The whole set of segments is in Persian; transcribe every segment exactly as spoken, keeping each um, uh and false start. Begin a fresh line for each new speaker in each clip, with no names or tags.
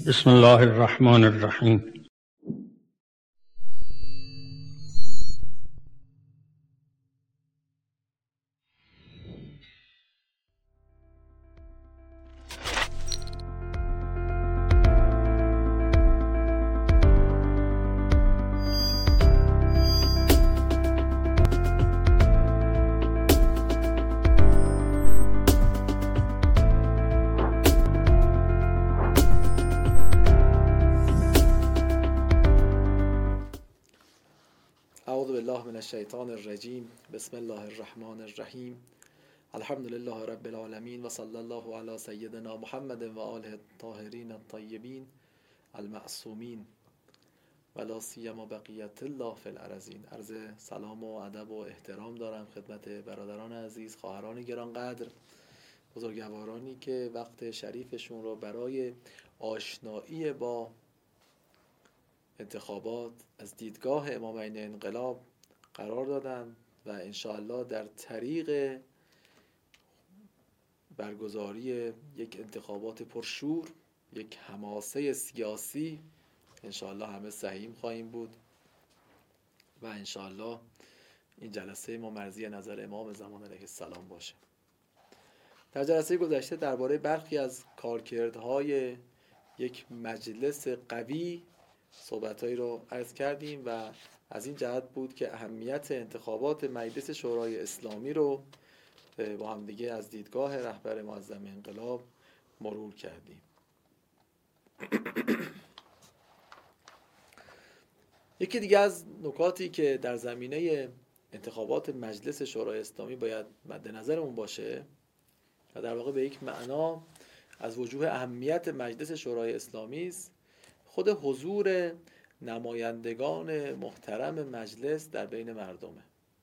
بسم الله الرحمن الرحیم.
اعوذ بالله من الشیطان الرجیم. بسم الله الرحمن الرحیم. الحمد لله رب العالمین و صلی الله علی سیدنا محمد و آله الطاهرین الطیبین المعصومین و لا سیما بقیت الله فی الارضین. عرض سلام و ادب و احترام دارم خدمت برادران عزیز، خواهران گرانقدر، بزرگوارانی که وقت شریفشون رو برای آشنایی با انتخابات از دیدگاه امامین انقلاب قرار دادن و انشاءالله در طریق برگزاری یک انتخابات پرشور، یک حماسه سیاسی، انشاءالله همه سهیم خواهیم بود و انشاءالله این جلسه ما مرضی نظر امام زمان علیه السلام باشه. در جلسه گذشته درباره برخی از کارکردهای یک مجلس قوی صحبتهایی رو عرض کردیم و از این جهت بود که اهمیت انتخابات مجلس شورای اسلامی رو با هم دیگه از دیدگاه رهبر معظم انقلاب مرور کردیم. یکی دیگه از نکاتی که در زمینه انتخابات مجلس شورای اسلامی باید مد نظرمون باشه و در واقع به یک معنا از وجوه اهمیت مجلس شورای اسلامی است، خود حضور نمایندگان محترم مجلس در بین مردمه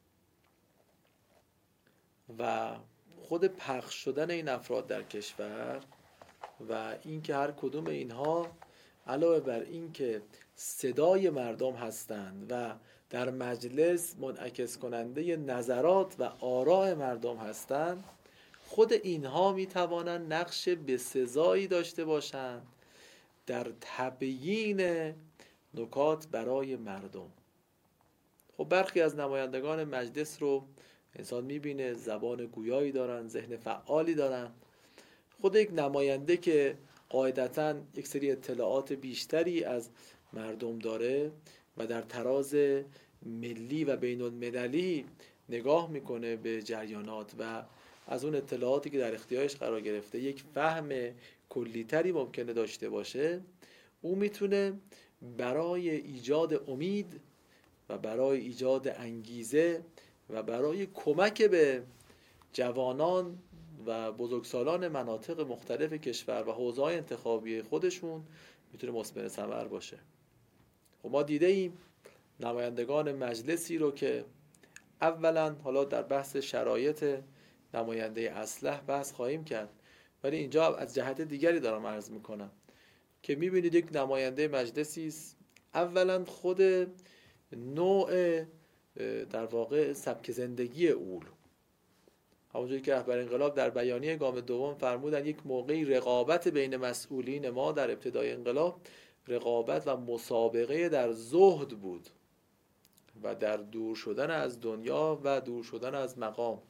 و خود پخش شدن این افراد در کشور و اینکه هر کدوم اینها علاوه بر اینکه صدای مردم هستند و در مجلس منعکس کننده نظرات و آراء مردم هستند، خود اینها میتوانند نقش بسزایی داشته باشند در تبیین نکات برای مردم. خب برخی از نمایندگان مجلس رو انسان میبینه زبان گویایی دارن، ذهن فعالی دارن. خود یک نماینده که قاعدتاً یک سری اطلاعات بیشتری از مردم داره و در تراز ملی و بین المللی نگاه میکنه به جریانات و از اون اطلاعاتی که در اختیارش قرار گرفته یک فهم کلی‌تری ممکنه داشته باشه، او میتونه برای ایجاد امید و برای ایجاد انگیزه و برای کمک به جوانان و بزرگسالان مناطق مختلف کشور و حوزه‌های انتخابی خودشون میتونه مثمر ثمر باشه. و ما دیده ایم نمایندگان مجلسی رو که اولا حالا در بحث شرایط نماینده اصلح بحث خواهیم کرد، ولی اینجا از جهت دیگری دارم عرض میکنم که میبینید یک نماینده مجلسی است، اولا خود نوع در واقع سبک زندگی او، همونجوری که رهبر انقلاب در بیانیه گام دوم فرمودن یک موقعی رقابت بین مسئولین ما در ابتدای انقلاب رقابت و مسابقه در زهد بود و در دور شدن از دنیا و دور شدن از مقام،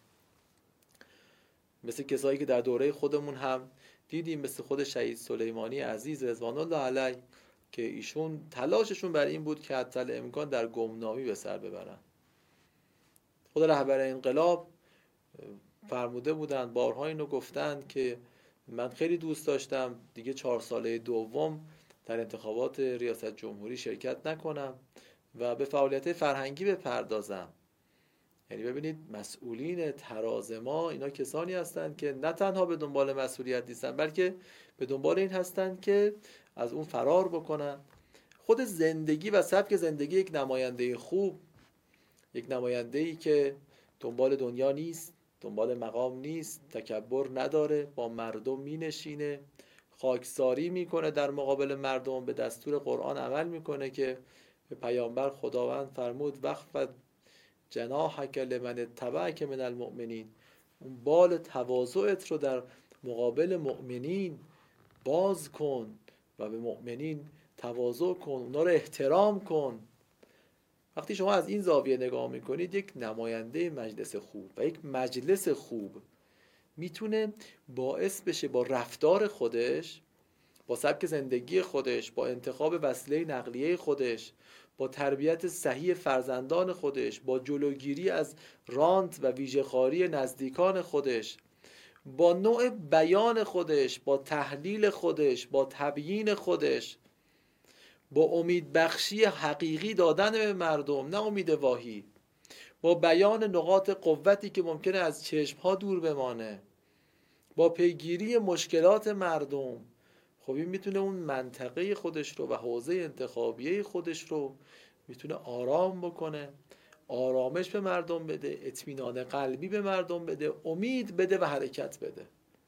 مثل کسایی که در دوره خودمون هم دیدیم، مثل خود شهید سلیمانی عزیز رضوان الله علیه که ایشون تلاششون بر این بود که حتی امکان در گمنامی به سر ببرن. خود رهبر انقلاب فرموده بودن، بارها اینو گفتن که من خیلی دوست داشتم دیگه چهار ساله دوم در انتخابات ریاست جمهوری شرکت نکنم و به فعالیت فرهنگی بپردازم. یعنی ببینید مسئولین تراز ما اینا کسانی هستند که نه تنها به دنبال مسئولیت نیستن، بلکه به دنبال این هستند که از اون فرار بکنن. خود زندگی و سبک زندگی یک نماینده خوب، یک نماینده‌ای که دنبال دنیا نیست، دنبال مقام نیست، تکبر نداره، با مردم مینشینه، خاکساری میکنه در مقابل مردم، به دستور قرآن عمل میکنه که به پیامبر خداوند فرمود وقف جناحک لمن اتبعک من المؤمنین، اون بال تواضعت رو در مقابل مؤمنین باز کن و به مؤمنین تواضع کن، اونا رو احترام کن. وقتی شما از این زاویه نگاه میکنید، یک نماینده مجلس خوب و یک مجلس خوب میتونه باعث بشه با رفتار خودش، با سبک زندگی خودش، با انتخاب وسیله نقلیه خودش، با تربیت صحیح فرزندان خودش، با جلوگیری از رانت و ویژه‌خواری نزدیکان خودش، با نوع بیان خودش، با تحلیل خودش، با تبیین خودش، با امید بخشی حقیقی دادن به مردم، نه امید واهی، با بیان نقاط قوتی که ممکنه از چشمها دور بمانه، با پیگیری مشکلات مردم، خب این میتونه اون منطقه خودش رو و حوزه انتخابیه خودش رو میتونه آرام بکنه، آرامش به مردم بده، اطمینان قلبی به مردم بده، امید بده و حرکت بده.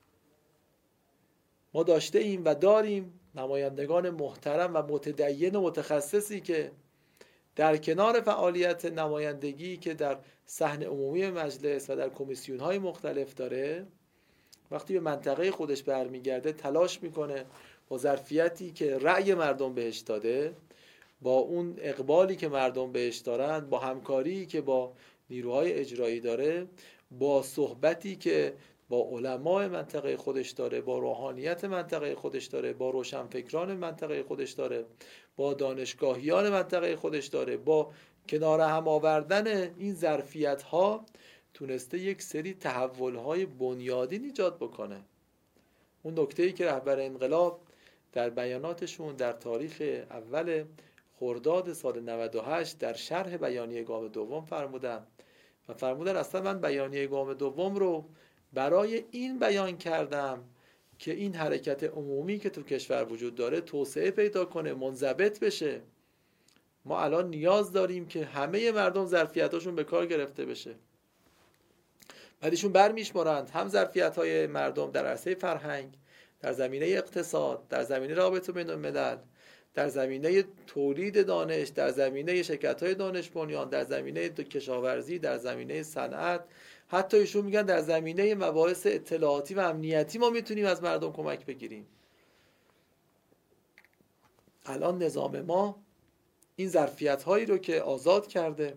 ما داشته ایم و داریم نمایندگان محترم و متدین و متخصصی که در کنار فعالیت نمایندگی که در صحن عمومی مجلس و در کمیسیون‌های مختلف داره، وقتی به منطقه خودش برمیگرده تلاش میکنه با ظرفیتی که رأی مردم بهش داده، با اون اقبالی که مردم بهش دارن، با همکاری که با نیروهای اجرایی داره، با صحبتی که با علمای منطقه خودش داره، با روحانیت منطقه خودش داره، با روشنفکران منطقه خودش داره، با دانشگاهیان منطقه خودش داره، با کنار هم آوردن این ظرفیت‌ها تونسته یک سری تحول‌های بنیادین ایجاد بکنه. اون نکته‌ای که رهبر انقلاب در بیاناتشون در تاریخ اول خرداد سال نود و هشت در شرح بیانیه گام دوم فرمودن و فرمودن اصلا من بیانیه گام دوم رو برای این بیان کردم که این حرکت عمومی که تو کشور وجود داره توسعه پیدا کنه، منضبط بشه. ما الان نیاز داریم که همه مردم ظرفیتاشون به کار گرفته بشه. بعدشون برمیشمارند هم ظرفیت‌های مردم در عرصه فرهنگ، در زمینه اقتصاد، در زمینه روابط بین الملل، در زمینه تولید دانش، در زمینه شرکت‌های دانش بنیان، در زمینه کشاورزی، در زمینه صنعت، حتی ایشون میگن در زمینه مباحث اطلاعاتی و امنیتی ما میتونیم از مردم کمک بگیریم. الان نظام ما این ظرفیت‌هایی رو که آزاد کرده،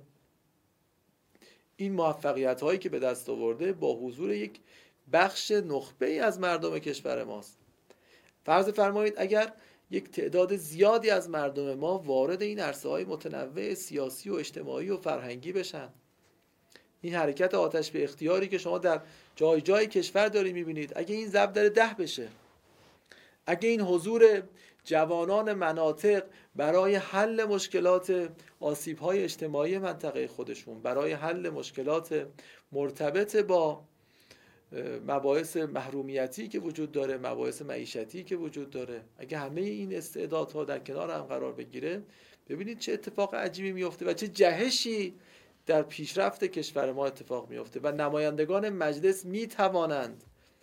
این موفقیت‌هایی که به دست آورده با حضور یک بخش نخبه‌ای از مردم کشور ماست. فرض فرمایید اگر یک تعداد زیادی از مردم ما وارد این عرصه‌های متنوع سیاسی و اجتماعی و فرهنگی بشن، این حرکت آتش به اختیاری که شما در جای جای کشور داری می‌بینید، اگه این ضرب در ده بشه، اگه این حضور جوانان مناطق برای حل مشکلات آسیب‌های اجتماعی منطقه خودشون، برای حل مشکلات مرتبط با مباحث محرومیتی که وجود داره، مباحث معیشتی که وجود داره، اگه همه این استعدادها در کنار هم قرار بگیره، ببینید چه اتفاق عجیبی میفته و چه جهشی در پیشرفت کشور ما اتفاق میفته و نمایندگان مجلس میتوانند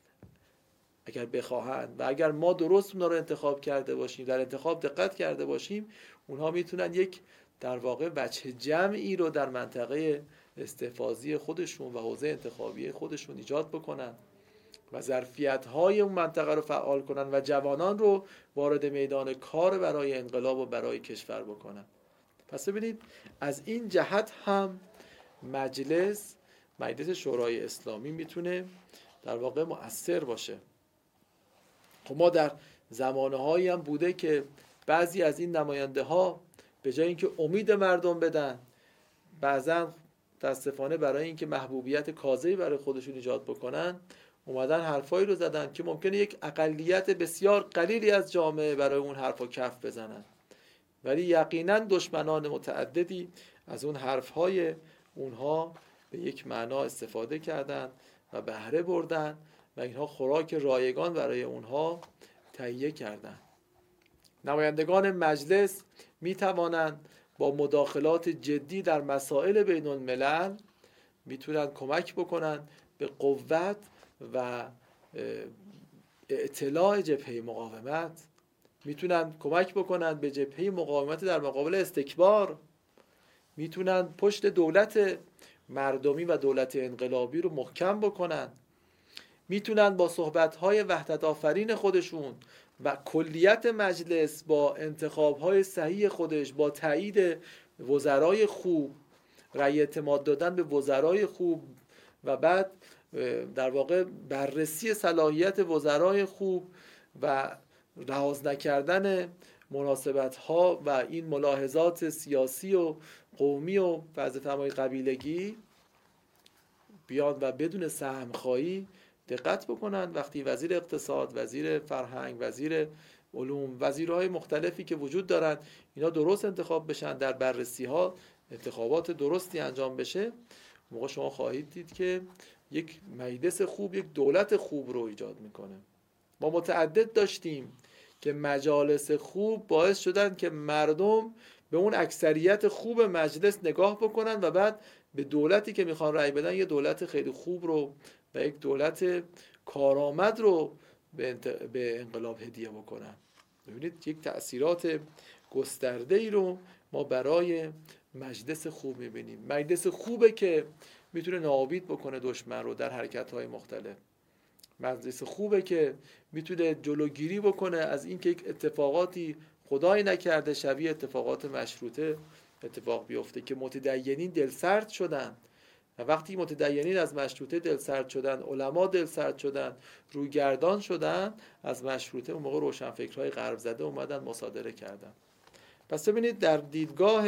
اگر بخواهند و اگر ما درست اونا رو انتخاب کرده باشیم، در انتخاب دقت کرده باشیم، اونها میتونن یک در واقع وجه جمعی رو در منطقه استحفاظی خودشون و حوزه انتخابی خودشون ایجاد بکنن و ظرفیت‌های اون منطقه رو فعال کنن و جوانان رو وارد میدان کار برای انقلاب و برای کشور بکنن. پس ببینید از این جهت هم مجلس مجلس شورای اسلامی میتونه در واقع مؤثر باشه. خب ما در زمانه‌هایی هم بوده که بعضی از این نماینده ها به جای اینکه امید مردم بدن، بعضا متاسفانه برای اینکه محبوبیت کاذبی برای خودشون ایجاد بکنن، اومدن حرفایی رو زدن که ممکنه یک اقلیت بسیار قلیلی از جامعه برای اون حرفا کف بزنن، ولی یقینا دشمنان متعددی از اون حرفهای اونها به یک معنا استفاده کردن و بهره بردن و اینها خوراک رایگان برای اونها تهیه کردن. نمایندگان مجلس می توانند با مداخلات جدی در مسائل بین الملل میتونن کمک بکنن به قوت و اطلاع جبهه مقاومت، میتونن کمک بکنن به جبهه مقاومت در مقابل استکبار، میتونن پشت دولت مردمی و دولت انقلابی رو محکم بکنن، میتونن با صحبت‌های وحدت آفرین خودشون و کلیت مجلس با انتخاب‌های صحیح خودش، با تایید وزرای خوب، رأی اعتماد دادن به وزرای خوب و بعد در واقع بررسی صلاحیت وزرای خوب و لحاظ نکردن مناسبت‌ها و این ملاحظات سیاسی و قومی و فرض فرمایید قبیلگی، بیان و بدون سهم‌خواهی دقت بکنن وقتی وزیر اقتصاد، وزیر فرهنگ، وزیر علوم، وزیرهای مختلفی که وجود دارن اینا درست انتخاب بشن، در بررسی ها انتخابات درستی انجام بشه، موقع شما خواهید دید که یک مجلس خوب یک دولت خوب رو ایجاد میکنه. ما متعدد داشتیم که مجالس خوب باعث شدن که مردم به اون اکثریت خوب مجلس نگاه بکنن و بعد به دولتی که میخوان رأی بدن یه دولت خیلی خوب رو و یک دولت کارآمد رو به, انت... به انقلاب هدیه بکنن. ببینید یک تأثیرات گسترده ای رو ما برای مجلس خوب میبینیم. مجلس خوبه که میتونه ناامید بکنه دشمن رو در حرکت‌های مختلف. مجلس خوبه که میتونه جلوگیری بکنه از اینکه یک اتفاقاتی خدای نکرده شبیه اتفاقات مشروطه اتفاق بیفته که متدینین دلسرد شدن و وقتی متدینین از مشروطه دلسرد شدن، علما دلسرد شدن، رویگردان شدن از مشروطه، اون موقع روشنفکرهای غرب زده اومدن مصادره کردن. پس ببینید در دیدگاه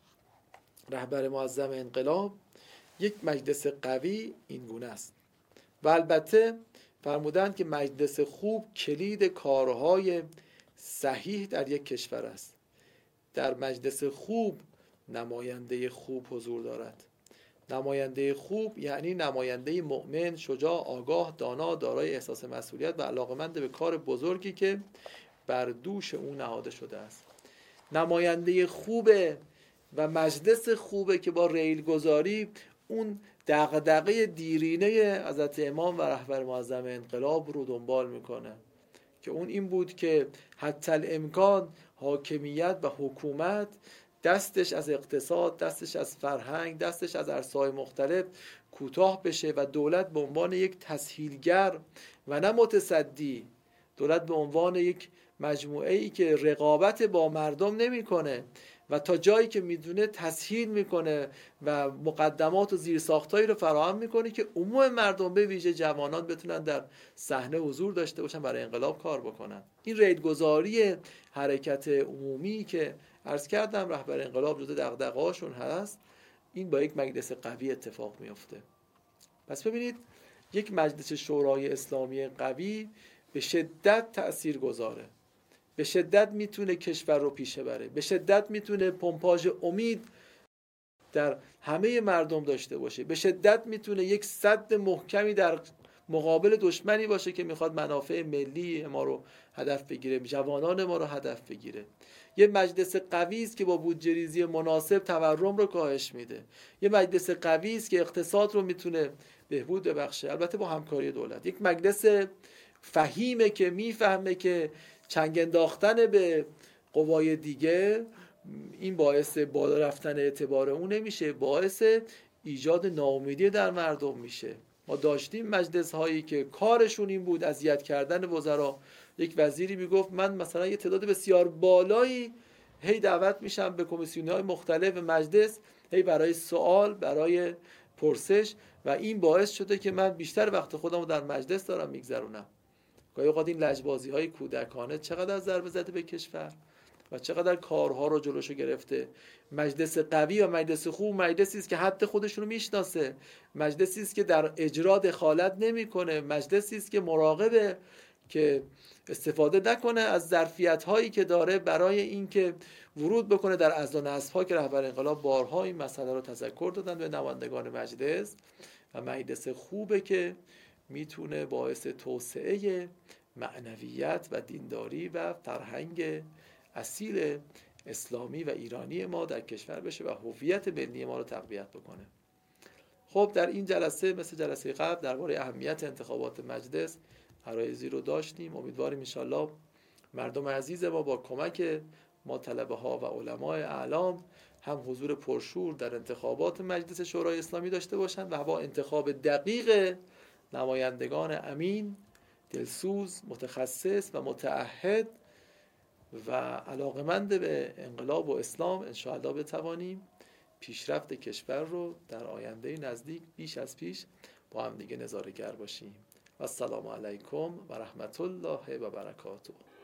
رهبر معظم انقلاب یک مجلس قوی این گونه است و البته فرمودند که مجلس خوب کلید کارهای صحیح در یک کشور است. در مجلس خوب نماینده خوب حضور دارد. نماینده خوب یعنی نماینده مؤمن، شجاع، آگاه، دانا، دارای احساس مسئولیت و علاقمند به کار بزرگی که بر دوش او نهاده شده است. نماینده خوبه و مجلس خوبه که با ریلگذاری اون دغدغه دیرینه حضرت امام و رهبر معظم انقلاب رو دنبال میکنه که اون این بود که حتی الامکان حاکمیت و حکومت دستش از اقتصاد، دستش از فرهنگ، دستش از عرصه‌های مختلف کوتاه بشه و دولت به عنوان یک تسهیلگر و نه متصدی، دولت به عنوان یک مجموعه‌ای که رقابت با مردم نمی‌کنه و تا جایی که میدونه تسهیل میکنه و مقدمات و زیرساختایی رو فراهم میکنه که عموم مردم به ویژه جوانان بتونن در صحنه حضور داشته باشن، برای انقلاب کار بکنن. این ریلگذاری حرکت عمومی که عرض کردم رهبر انقلاب جزو دغدغه‌هاشون هست، این با یک مجلس قوی اتفاق میفته. پس ببینید یک مجلس شورای اسلامی قوی به شدت تأثیر گذاره، به شدت میتونه کشور رو پیش بره، به شدت میتونه پمپاژ امید در همه مردم داشته باشه، به شدت میتونه یک سد محکمی در مقابل دشمنی باشه که میخواد منافع ملی ما رو هدف بگیره، جوانان ما رو هدف بگیره. یه مجلس قوی است که با بودجه ریزی مناسب تورم رو کاهش میده. یه مجلس قوی است که اقتصاد رو میتونه بهبود ببخشه، البته با همکاری دولت. یک مجلس فهیمه که میفهمه که چنگ انداختن به قوای دیگه این باعث بالا رفتن اعتبار اون نمیشه، باعث ایجاد ناامیدی در مردم میشه. ما داشتیم مجلس هایی که کارشون این بود اذیت کردن وزرا. یک وزیری میگفت من مثلا یه تعداد بسیار بالایی هی دعوت میشم به کمیسیون‌های مختلف مجلس، هی برای سوال، برای پرسش، و این باعث شده که من بیشتر وقت خودم رو در مجلس دارم میگذرونم. گاهی اوقات این لجبازی‌های کودکانه چقدر ضربه زده به کشور و چقدر کارها رو جلوشو گرفته. مجلس قوی و مجلس خوب مجلسی است که حد خودشون رو میشناسه، مجلسی است که در اجرا دخالت نمیکنه، مجلسی است که مراقبه که استفاده نکنه از ظرفیت‌هایی که داره برای اینکه ورود بکنه در اذن و نصب‌ها که رهبر انقلاب بارها این مسئله رو تذکر دادن به نمایندگان مجلس. و مجلس خوبه که میتونه باعث توسعه معنویت و دینداری و فرهنگ اصیل اسلامی و ایرانی ما در کشور بشه و هویت ملی ما رو تقویت بکنه. خب در این جلسه مثل جلسه قبل درباره اهمیت انتخابات مجلس عرایضی رو داشتیم. امیدواریم انشالله مردم عزیز ما با کمک ما طلبه ها و علمای اعلام هم حضور پرشور در انتخابات مجلس شورای اسلامی داشته باشند و با انتخاب دقیق نمایندگان امین دلسوز، متخصص و متعهد و علاقمند به انقلاب و اسلام انشاءالله بتوانیم پیشرفت کشور رو در آینده نزدیک بیش از پیش با هم دیگه نظاره‌گر باشیم. و السلام علیکم و رحمت الله و برکاته.